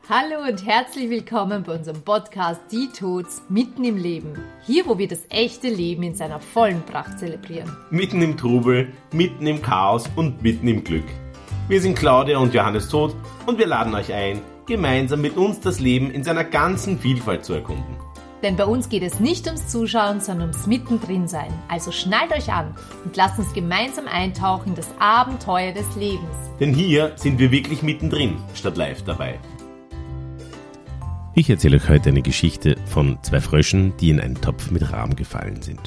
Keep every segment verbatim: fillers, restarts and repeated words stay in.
Hallo und herzlich willkommen bei unserem Podcast Die Tots mitten im Leben. Hier, wo wir das echte Leben in seiner vollen Pracht zelebrieren. Mitten im Trubel, mitten im Chaos und mitten im Glück. Wir sind Claudia und Johannes Todt und wir laden euch ein, gemeinsam mit uns das Leben in seiner ganzen Vielfalt zu erkunden. Denn bei uns geht es nicht ums Zuschauen, sondern ums Mittendrin-Sein. Also schnallt euch an und lasst uns gemeinsam eintauchen in das Abenteuer des Lebens. Denn hier sind wir wirklich mittendrin, statt live dabei. Ich erzähle euch heute eine Geschichte von zwei Fröschen, die in einen Topf mit Rahm gefallen sind.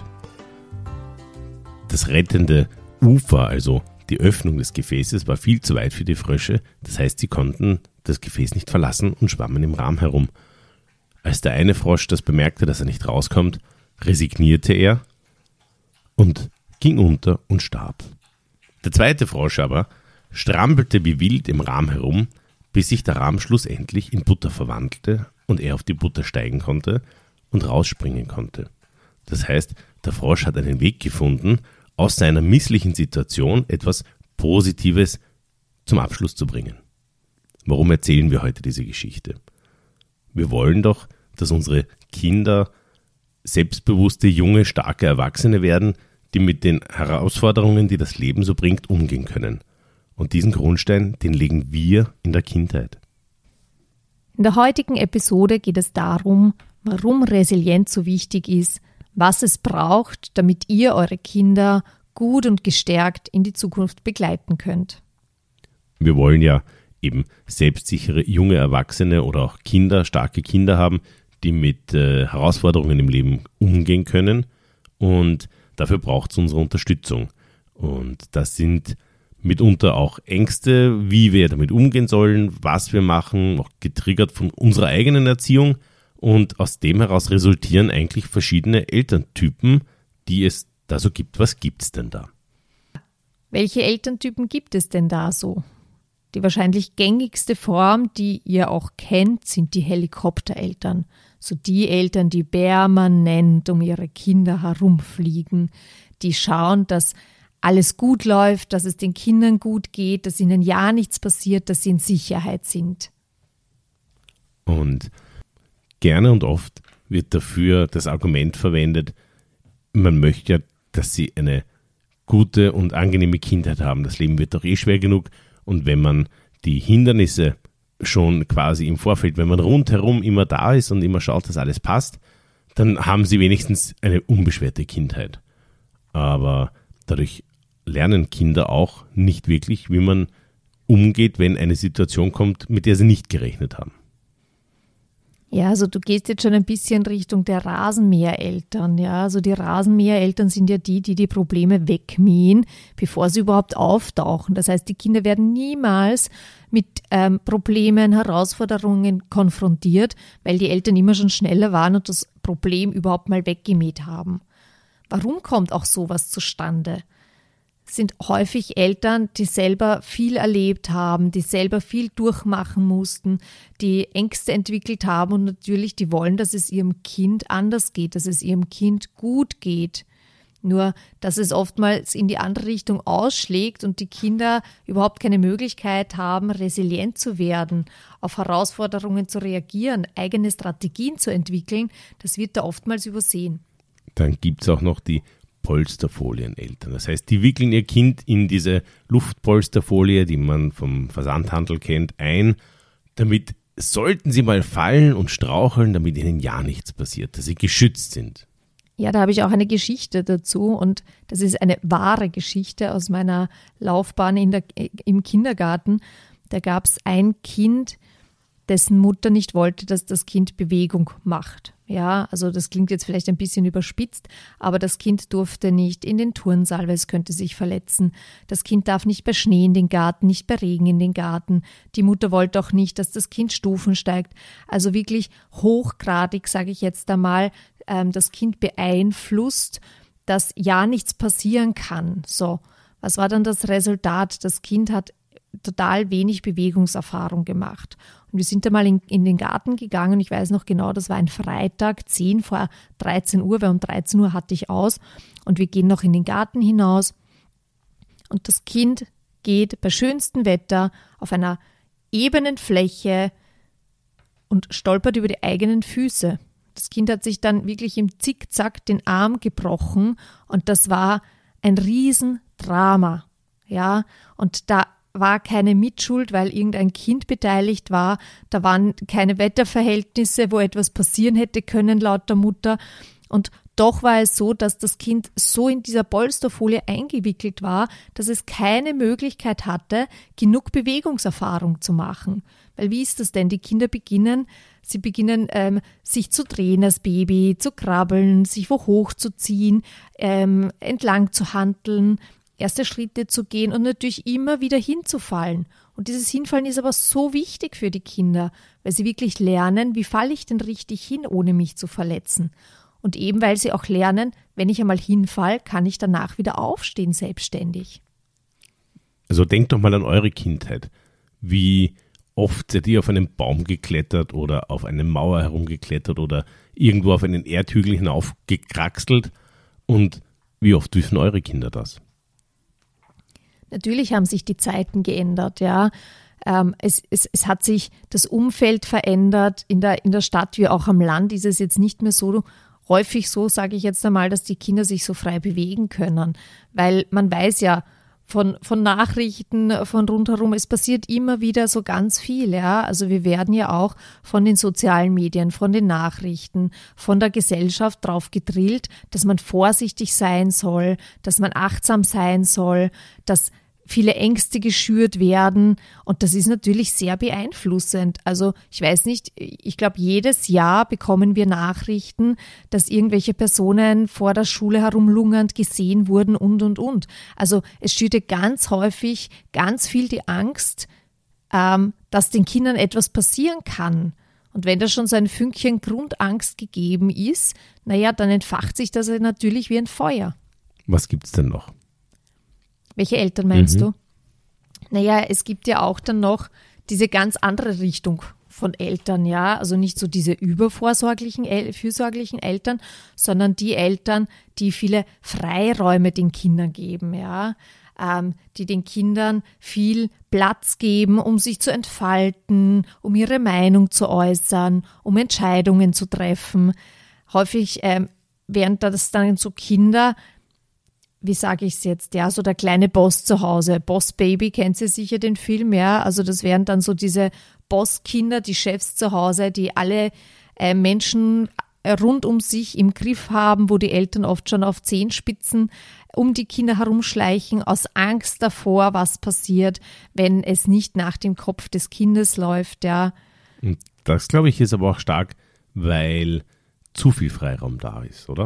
Das rettende Ufer, also die Öffnung des Gefäßes, war viel zu weit für die Frösche, das heißt, sie konnten das Gefäß nicht verlassen und schwammen im Rahm herum. Als der eine Frosch das bemerkte, dass er nicht rauskommt, resignierte er und ging unter und starb. Der zweite Frosch aber strampelte wie wild im Rahm herum, bis sich der Rahm schlussendlich in Butter verwandelte und er auf die Butter steigen konnte und rausspringen konnte. Das heißt, der Frosch hat einen Weg gefunden, aus seiner misslichen Situation etwas Positives zum Abschluss zu bringen. Warum erzählen wir heute diese Geschichte? Wir wollen doch, dass unsere Kinder selbstbewusste, junge, starke Erwachsene werden, die mit den Herausforderungen, die das Leben so bringt, umgehen können. Und diesen Grundstein, den legen wir in der Kindheit. In der heutigen Episode geht es darum, warum Resilienz so wichtig ist, was es braucht, damit ihr eure Kinder gut und gestärkt in die Zukunft begleiten könnt. Wir wollen ja eben selbstsichere junge Erwachsene oder auch Kinder, starke Kinder haben, die mit äh, Herausforderungen im Leben umgehen können. Und dafür braucht es unsere Unterstützung. Und das sind mitunter auch Ängste, wie wir damit umgehen sollen, was wir machen, auch getriggert von unserer eigenen Erziehung. Und aus dem heraus resultieren eigentlich verschiedene Elterntypen, die es da so gibt. Was gibt es denn da? Welche Elterntypen gibt es denn da so? Die wahrscheinlich gängigste Form, die ihr auch kennt, sind die Helikoptereltern. So die Eltern, die permanent um ihre Kinder herumfliegen, die schauen, dass alles gut läuft, dass es den Kindern gut geht, dass ihnen ja nichts passiert, dass sie in Sicherheit sind. Und gerne und oft wird dafür das Argument verwendet, man möchte ja, dass sie eine gute und angenehme Kindheit haben. Das Leben wird doch eh schwer genug. Und wenn man die Hindernisse schon quasi im Vorfeld, wenn man rundherum immer da ist und immer schaut, dass alles passt, dann haben sie wenigstens eine unbeschwerte Kindheit. Aber dadurch lernen Kinder auch nicht wirklich, wie man umgeht, wenn eine Situation kommt, mit der sie nicht gerechnet haben. Ja, also du gehst jetzt schon ein bisschen Richtung der Rasenmähereltern. Ja, also die Rasenmähereltern sind ja die, die die Probleme wegmähen, bevor sie überhaupt auftauchen. Das heißt, die Kinder werden niemals mit ähm, Problemen, Herausforderungen konfrontiert, weil die Eltern immer schon schneller waren und das Problem überhaupt mal weggemäht haben. Warum kommt auch sowas zustande? Sind häufig Eltern, die selber viel erlebt haben, die selber viel durchmachen mussten, die Ängste entwickelt haben und natürlich die wollen, dass es ihrem Kind anders geht, dass es ihrem Kind gut geht. Nur, dass es oftmals in die andere Richtung ausschlägt und die Kinder überhaupt keine Möglichkeit haben, resilient zu werden, auf Herausforderungen zu reagieren, eigene Strategien zu entwickeln, das wird da oftmals übersehen. Dann gibt es auch noch die Polsterfolieneltern. Das heißt, die wickeln ihr Kind in diese Luftpolsterfolie, die man vom Versandhandel kennt, ein, damit sollten sie mal fallen und straucheln, damit ihnen ja nichts passiert, dass sie geschützt sind. Ja, da habe ich auch eine Geschichte dazu und das ist eine wahre Geschichte aus meiner Laufbahn in der, im Kindergarten. Da gab es ein Kind, dessen Mutter nicht wollte, dass das Kind Bewegung macht. Ja, also das klingt jetzt vielleicht ein bisschen überspitzt, aber das Kind durfte nicht in den Turnsaal, weil es könnte sich verletzen. Das Kind darf nicht bei Schnee in den Garten, nicht bei Regen in den Garten. Die Mutter wollte auch nicht, dass das Kind Stufen steigt. Also wirklich hochgradig, sage ich jetzt einmal, ähm, das Kind beeinflusst, dass ja nichts passieren kann. So, was war dann das Resultat? Das Kind hat total wenig Bewegungserfahrung gemacht. Und wir sind da mal in, in den Garten gegangen. Ich weiß noch genau, das war ein Freitag, zehn vor dreizehn Uhr, weil um dreizehn Uhr hatte ich aus. Und wir gehen noch in den Garten hinaus. Und das Kind geht bei schönstem Wetter auf einer ebenen Fläche und stolpert über die eigenen Füße. Das Kind hat sich dann wirklich im Zickzack den Arm gebrochen und das war ein Riesendrama. Ja, und da war keine Mitschuld, weil irgendein Kind beteiligt war. Da waren keine Wetterverhältnisse, wo etwas passieren hätte können, laut der Mutter. Und doch war es so, dass das Kind so in dieser Polsterfolie eingewickelt war, dass es keine Möglichkeit hatte, genug Bewegungserfahrung zu machen. Weil wie ist das denn? Die Kinder beginnen, sie beginnen ähm, sich zu drehen als Baby, zu krabbeln, sich wo hochzuziehen, ähm, entlang zu handeln, erste Schritte zu gehen und natürlich immer wieder hinzufallen. Und dieses Hinfallen ist aber so wichtig für die Kinder, weil sie wirklich lernen, wie falle ich denn richtig hin, ohne mich zu verletzen. Und eben weil sie auch lernen, wenn ich einmal hinfall, kann ich danach wieder aufstehen, selbstständig. Also denkt doch mal an eure Kindheit. Wie oft seid ihr auf einen Baum geklettert oder auf eine Mauer herumgeklettert oder irgendwo auf einen Erdhügel hinaufgekraxelt? Und wie oft dürfen eure Kinder das? Natürlich haben sich die Zeiten geändert, ja. Ähm, es, es, es hat sich das Umfeld verändert. In der, in der Stadt wie auch am Land ist es jetzt nicht mehr so häufig so, sage ich jetzt einmal, dass die Kinder sich so frei bewegen können. Weil man weiß ja von, von Nachrichten, von rundherum, es passiert immer wieder so ganz viel, ja. Also wir werden ja auch von den sozialen Medien, von den Nachrichten, von der Gesellschaft drauf gedrillt, dass man vorsichtig sein soll, dass man achtsam sein soll, dass viele Ängste geschürt werden und das ist natürlich sehr beeinflussend. Also ich weiß nicht, ich glaube, jedes Jahr bekommen wir Nachrichten, dass irgendwelche Personen vor der Schule herumlungernd gesehen wurden und, und, und. Also es schürte ganz häufig ganz viel die Angst, ähm, dass den Kindern etwas passieren kann. Und wenn da schon so ein Fünkchen Grundangst gegeben ist, naja, dann entfacht sich das natürlich wie ein Feuer. Was gibt's denn noch? Welche Eltern meinst Mhm. du? Naja, es gibt ja auch dann noch diese ganz andere Richtung von Eltern, ja. Also nicht so diese übervorsorglichen, El- fürsorglichen Eltern, sondern die Eltern, die viele Freiräume den Kindern geben, ja. Ähm, die den Kindern viel Platz geben, um sich zu entfalten, um ihre Meinung zu äußern, um Entscheidungen zu treffen. Häufig ähm, wären das dann so Kinder, wie sage ich es jetzt, ja, so der kleine Boss zu Hause, Boss Baby, kennt ihr sicher den Film, ja, also das wären dann so diese Bosskinder, die Chefs zu Hause, die alle äh, Menschen rund um sich im Griff haben, wo die Eltern oft schon auf Zehenspitzen um die Kinder herumschleichen, aus Angst davor, was passiert, wenn es nicht nach dem Kopf des Kindes läuft, ja. Und das, glaube ich, ist aber auch stark, weil zu viel Freiraum da ist, oder?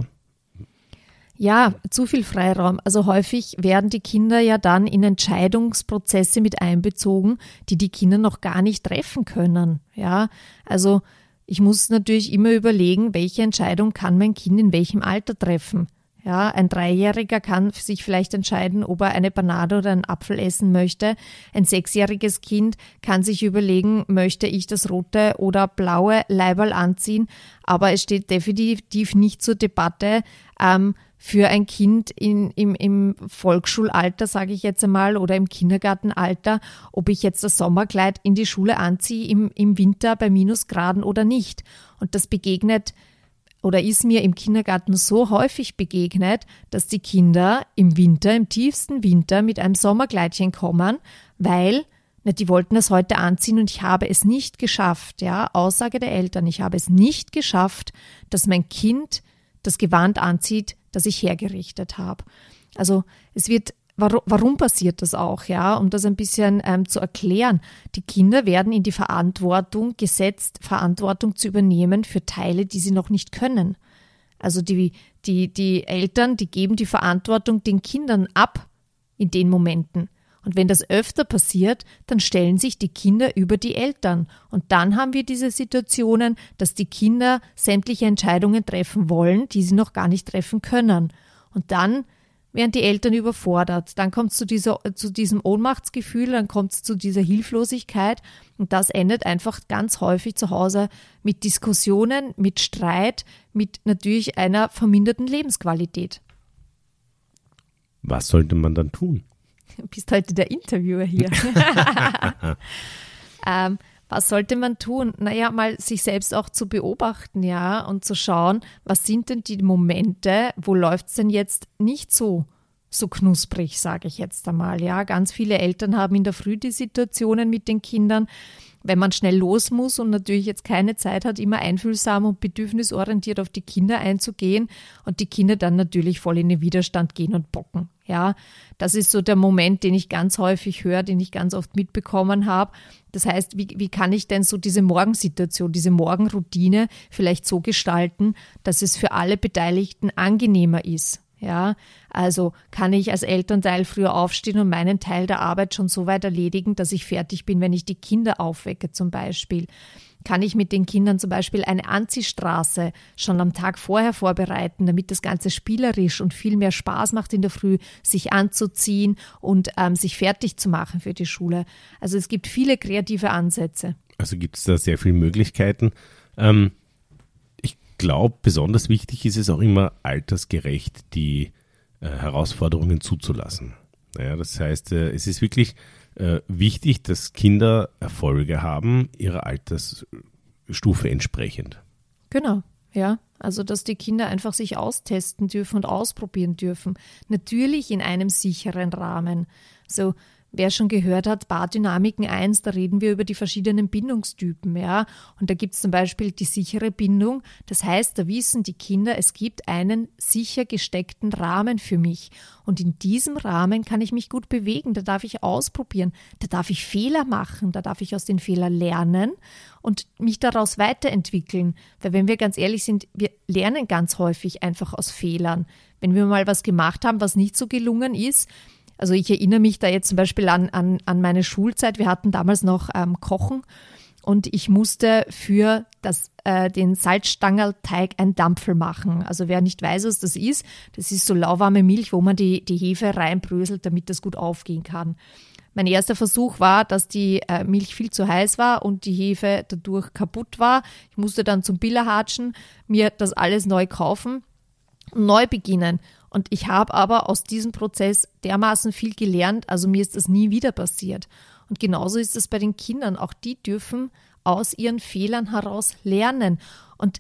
Ja, zu viel Freiraum. Also häufig werden die Kinder ja dann in Entscheidungsprozesse mit einbezogen, die die Kinder noch gar nicht treffen können. Ja, also ich muss natürlich immer überlegen, welche Entscheidung kann mein Kind in welchem Alter treffen. Ja, ein Dreijähriger kann sich vielleicht entscheiden, ob er eine Banane oder einen Apfel essen möchte. Ein sechsjähriges Kind kann sich überlegen, möchte ich das rote oder blaue Leiberl anziehen. Aber es steht definitiv nicht zur Debatte, ähm, für ein Kind in, im, im Volksschulalter, sage ich jetzt einmal, oder im Kindergartenalter, ob ich jetzt das Sommerkleid in die Schule anziehe im, im Winter bei Minusgraden oder nicht. Und das begegnet oder ist mir im Kindergarten so häufig begegnet, dass die Kinder im Winter, im tiefsten Winter mit einem Sommerkleidchen kommen, weil na, die wollten es heute anziehen und ich habe es nicht geschafft. Ja, Aussage der Eltern, ich habe es nicht geschafft, dass mein Kind das Gewand anzieht, das ich hergerichtet habe. Also es wird, warum, warum passiert das auch, ja, um das ein bisschen ähm, zu erklären. Die Kinder werden in die Verantwortung gesetzt, Verantwortung zu übernehmen für Teile, die sie noch nicht können. Also die, die, die Eltern, die geben die Verantwortung den Kindern ab in den Momenten. Und wenn das öfter passiert, dann stellen sich die Kinder über die Eltern. Und dann haben wir diese Situationen, dass die Kinder sämtliche Entscheidungen treffen wollen, die sie noch gar nicht treffen können. Und dann werden die Eltern überfordert. Dann kommt es zu, dieser, zu diesem Ohnmachtsgefühl, dann kommt es zu dieser Hilflosigkeit. Und das endet einfach ganz häufig zu Hause mit Diskussionen, mit Streit, mit natürlich einer verminderten Lebensqualität. Was sollte man dann tun? Du bist heute der Interviewer hier. ähm, Was sollte man tun? Naja, mal sich selbst auch zu beobachten, ja, und zu schauen, was sind denn die Momente, wo läuft es denn jetzt nicht so, so knusprig, sage ich jetzt einmal, ja. Ganz viele Eltern haben in der Früh die Situationen mit den Kindern, wenn man schnell los muss und natürlich jetzt keine Zeit hat, immer einfühlsam und bedürfnisorientiert auf die Kinder einzugehen und die Kinder dann natürlich voll in den Widerstand gehen und bocken. Ja, das ist so der Moment, den ich ganz häufig höre, den ich ganz oft mitbekommen habe. Das heißt, wie, wie kann ich denn so diese Morgensituation, diese Morgenroutine vielleicht so gestalten, dass es für alle Beteiligten angenehmer ist? Ja, also kann ich als Elternteil früher aufstehen und meinen Teil der Arbeit schon so weit erledigen, dass ich fertig bin, wenn ich die Kinder aufwecke zum Beispiel. Kann ich mit den Kindern zum Beispiel eine Anziehstraße schon am Tag vorher vorbereiten, damit das Ganze spielerisch und viel mehr Spaß macht in der Früh, sich anzuziehen und ähm, sich fertig zu machen für die Schule. Also es gibt viele kreative Ansätze. Also gibt es da sehr viele Möglichkeiten. Ähm Ich glaube, besonders wichtig ist es auch immer, altersgerecht die äh, Herausforderungen zuzulassen. Naja, das heißt, äh, es ist wirklich äh, wichtig, dass Kinder Erfolge haben, ihrer Altersstufe entsprechend. Genau, ja. Also, dass die Kinder einfach sich austesten dürfen und ausprobieren dürfen. Natürlich in einem sicheren Rahmen. So, wer schon gehört hat, Paardynamiken eins, da reden wir über die verschiedenen Bindungstypen, ja. Und da gibt es zum Beispiel die sichere Bindung. Das heißt, da wissen die Kinder, es gibt einen sicher gesteckten Rahmen für mich. Und in diesem Rahmen kann ich mich gut bewegen, da darf ich ausprobieren, da darf ich Fehler machen, da darf ich aus den Fehlern lernen und mich daraus weiterentwickeln. Weil wenn wir ganz ehrlich sind, wir lernen ganz häufig einfach aus Fehlern. Wenn wir mal was gemacht haben, was nicht so gelungen ist, also ich erinnere mich da jetzt zum Beispiel an, an, an meine Schulzeit. Wir hatten damals noch ähm, Kochen und ich musste für das, äh, den Salzstangerlteig ein Dampfel machen. Also wer nicht weiß, was das ist, das ist so lauwarme Milch, wo man die, die Hefe reinbröselt, damit das gut aufgehen kann. Mein erster Versuch war, dass die äh, Milch viel zu heiß war und die Hefe dadurch kaputt war. Ich musste dann zum Biller hatschen, mir das alles neu kaufen und neu beginnen. Und ich habe aber aus diesem Prozess dermaßen viel gelernt, also mir ist das nie wieder passiert. Und genauso ist es bei den Kindern. Auch die dürfen aus ihren Fehlern heraus lernen. Und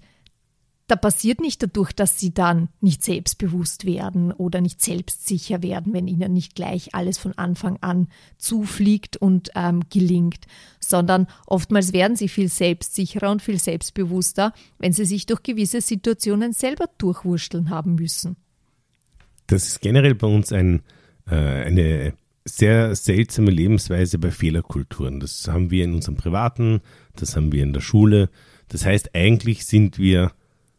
da passiert nicht dadurch, dass sie dann nicht selbstbewusst werden oder nicht selbstsicher werden, wenn ihnen nicht gleich alles von Anfang an zufliegt und ähm, gelingt, sondern oftmals werden sie viel selbstsicherer und viel selbstbewusster, wenn sie sich durch gewisse Situationen selber durchwursteln haben müssen. Das ist generell bei uns ein, äh, eine sehr seltsame Lebensweise bei Fehlerkulturen. Das haben wir in unserem Privaten, das haben wir in der Schule. Das heißt, eigentlich sind wir,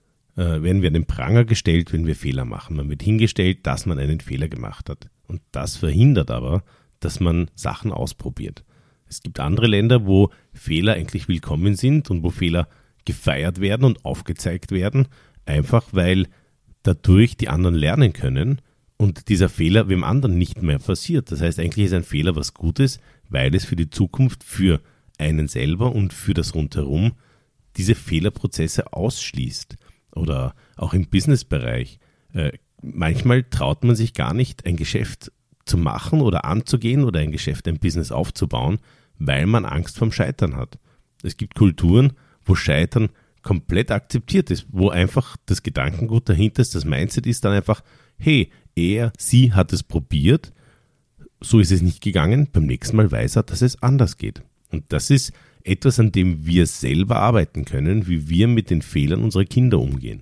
äh, werden wir an den Pranger gestellt, wenn wir Fehler machen. Man wird hingestellt, dass man einen Fehler gemacht hat. Und das verhindert aber, dass man Sachen ausprobiert. Es gibt andere Länder, wo Fehler eigentlich willkommen sind und wo Fehler gefeiert werden und aufgezeigt werden, einfach weil dadurch die anderen lernen können und dieser Fehler wem anderen nicht mehr passiert. Das heißt, eigentlich ist ein Fehler was Gutes, weil es für die Zukunft, für einen selber und für das Rundherum diese Fehlerprozesse ausschließt. Oder auch im Businessbereich. Äh, manchmal traut man sich gar nicht, ein Geschäft zu machen oder anzugehen oder ein Geschäft, ein Business aufzubauen, weil man Angst vorm Scheitern hat. Es gibt Kulturen, wo Scheitern komplett akzeptiert ist, wo einfach das Gedankengut dahinter ist, das Mindset ist dann einfach, hey, er, sie hat es probiert, so ist es nicht gegangen, beim nächsten Mal weiß er, dass es anders geht. Und das ist etwas, an dem wir selber arbeiten können, wie wir mit den Fehlern unserer Kinder umgehen.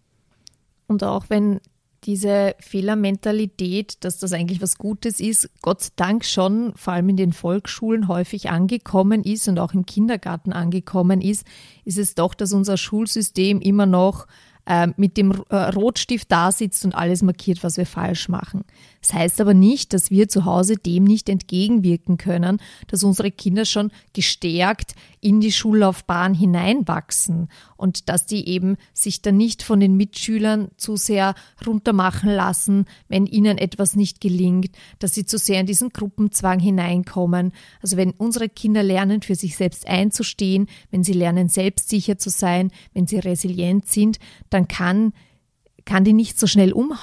Und auch wenn diese Fehlermentalität, dass das eigentlich was Gutes ist, Gott sei Dank schon vor allem in den Volksschulen häufig angekommen ist und auch im Kindergarten angekommen ist, ist es doch, dass unser Schulsystem immer noch äh, mit dem äh, Rotstift da sitzt und alles markiert, was wir falsch machen. Das heißt aber nicht, dass wir zu Hause dem nicht entgegenwirken können, dass unsere Kinder schon gestärkt in die Schullaufbahn hineinwachsen und dass die eben sich dann nicht von den Mitschülern zu sehr runtermachen lassen, wenn ihnen etwas nicht gelingt, dass sie zu sehr in diesen Gruppenzwang hineinkommen. Also wenn unsere Kinder lernen, für sich selbst einzustehen, wenn sie lernen, selbstsicher zu sein, wenn sie resilient sind, dann kann kann die nicht so schnell umhauen.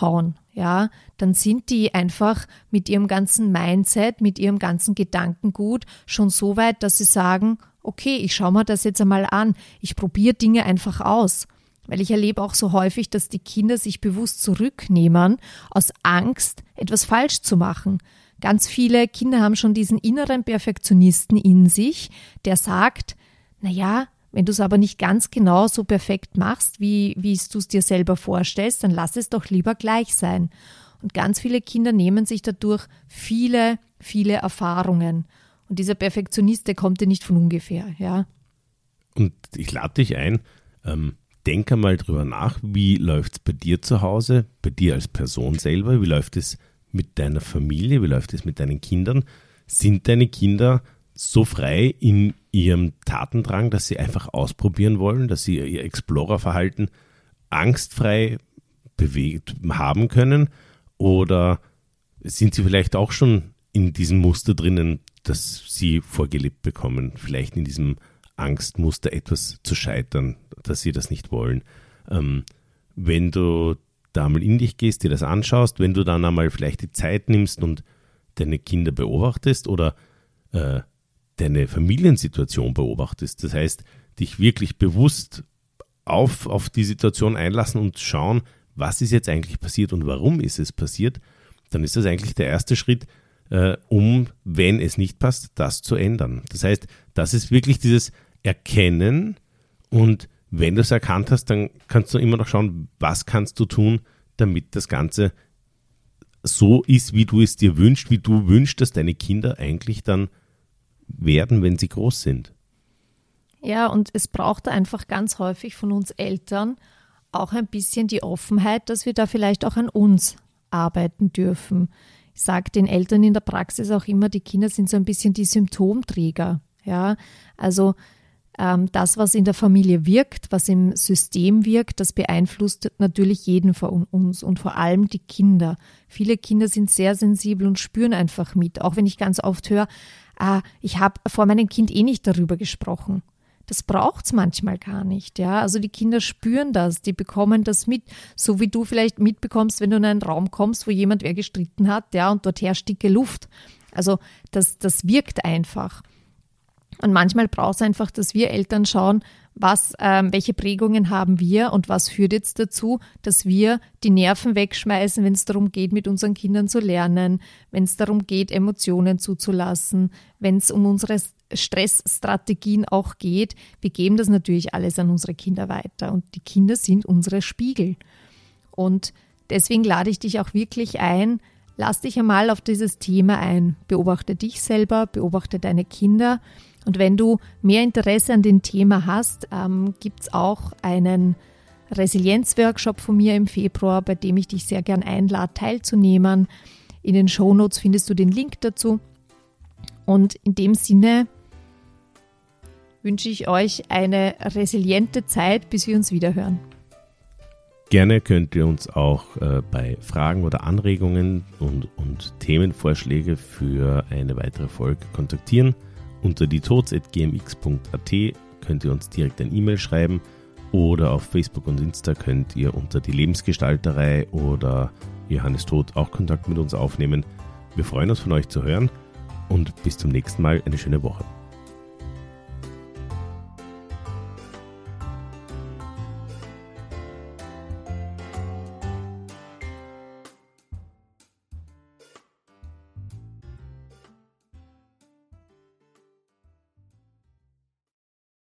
ja, dann sind die einfach mit ihrem ganzen Mindset, mit ihrem ganzen Gedankengut schon so weit, dass sie sagen, okay, ich schaue mir das jetzt einmal an, ich probiere Dinge einfach aus. Weil ich erlebe auch so häufig, dass die Kinder sich bewusst zurücknehmen, aus Angst, etwas falsch zu machen. Ganz viele Kinder haben schon diesen inneren Perfektionisten in sich, der sagt, naja, wenn du es aber nicht ganz genau so perfekt machst, wie, wie du es dir selber vorstellst, dann lass es doch lieber gleich sein. Und ganz viele Kinder nehmen sich dadurch viele, viele Erfahrungen. Und dieser Perfektionist, der kommt dir nicht von ungefähr, ja. Und ich lade dich ein, ähm, denk einmal drüber nach, wie läuft es bei dir zu Hause, bei dir als Person selber, wie läuft es mit deiner Familie, wie läuft es mit deinen Kindern? Sind deine Kinder so frei in ihrem Tatendrang, dass sie einfach ausprobieren wollen, dass sie ihr Explorer-Verhalten angstfrei bewegt haben können? Oder sind sie vielleicht auch schon in diesem Muster drinnen, das sie vorgelebt bekommen, vielleicht in diesem Angstmuster etwas zu scheitern, dass sie das nicht wollen? Ähm, wenn du da mal in dich gehst, dir das anschaust, wenn du dann einmal vielleicht die Zeit nimmst und deine Kinder beobachtest oder äh, deine Familiensituation beobachtest, das heißt, dich wirklich bewusst auf, auf die Situation einlassen und schauen, was ist jetzt eigentlich passiert und warum ist es passiert, dann ist das eigentlich der erste Schritt, äh, um, wenn es nicht passt, das zu ändern. Das heißt, das ist wirklich dieses Erkennen, und wenn du es erkannt hast, dann kannst du immer noch schauen, was kannst du tun, damit das Ganze so ist, wie du es dir wünschst, wie du wünschst, dass deine Kinder eigentlich dann werden, wenn sie groß sind. Ja, und es braucht einfach ganz häufig von uns Eltern auch ein bisschen die Offenheit, dass wir da vielleicht auch an uns arbeiten dürfen. Ich sage den Eltern in der Praxis auch immer, die Kinder sind so ein bisschen die Symptomträger. Ja, also ähm, das, was in der Familie wirkt, was im System wirkt, das beeinflusst natürlich jeden von uns und vor allem die Kinder. Viele Kinder sind sehr sensibel und spüren einfach mit, auch wenn ich ganz oft höre, ah, ich habe vor meinem Kind eh nicht darüber gesprochen. Das braucht es manchmal gar nicht. Ja? Also die Kinder spüren das, die bekommen das mit, so wie du vielleicht mitbekommst, wenn du in einen Raum kommst, wo jemand wer gestritten hat, ja, und dort herrscht dicke Luft. Also das, das wirkt einfach. Und manchmal braucht es einfach, dass wir Eltern schauen, was, ähm, welche Prägungen haben wir und was führt jetzt dazu, dass wir die Nerven wegschmeißen, wenn es darum geht, mit unseren Kindern zu lernen, wenn es darum geht, Emotionen zuzulassen, wenn es um unsere Stressstrategien auch geht. Wir geben das natürlich alles an unsere Kinder weiter und die Kinder sind unsere Spiegel. Und deswegen lade ich dich auch wirklich ein, lass dich einmal auf dieses Thema ein. Beobachte dich selber, beobachte deine Kinder. Und wenn du mehr Interesse an dem Thema hast, ähm, gibt es auch einen Resilienz-Workshop von mir im Februar, bei dem ich dich sehr gern einlade, teilzunehmen. In den Shownotes findest du den Link dazu. Und in dem Sinne wünsche ich euch eine resiliente Zeit, bis wir uns wiederhören. Gerne könnt ihr uns auch äh, bei Fragen oder Anregungen und, und Themenvorschläge für eine weitere Folge kontaktieren. Unter dietods at g m x punkt a t könnt ihr uns direkt ein E-Mail schreiben oder auf Facebook und Insta könnt ihr unter die Lebensgestalterei oder Johannes Tod auch Kontakt mit uns aufnehmen. Wir freuen uns, von euch zu hören und bis zum nächsten Mal. Eine schöne Woche.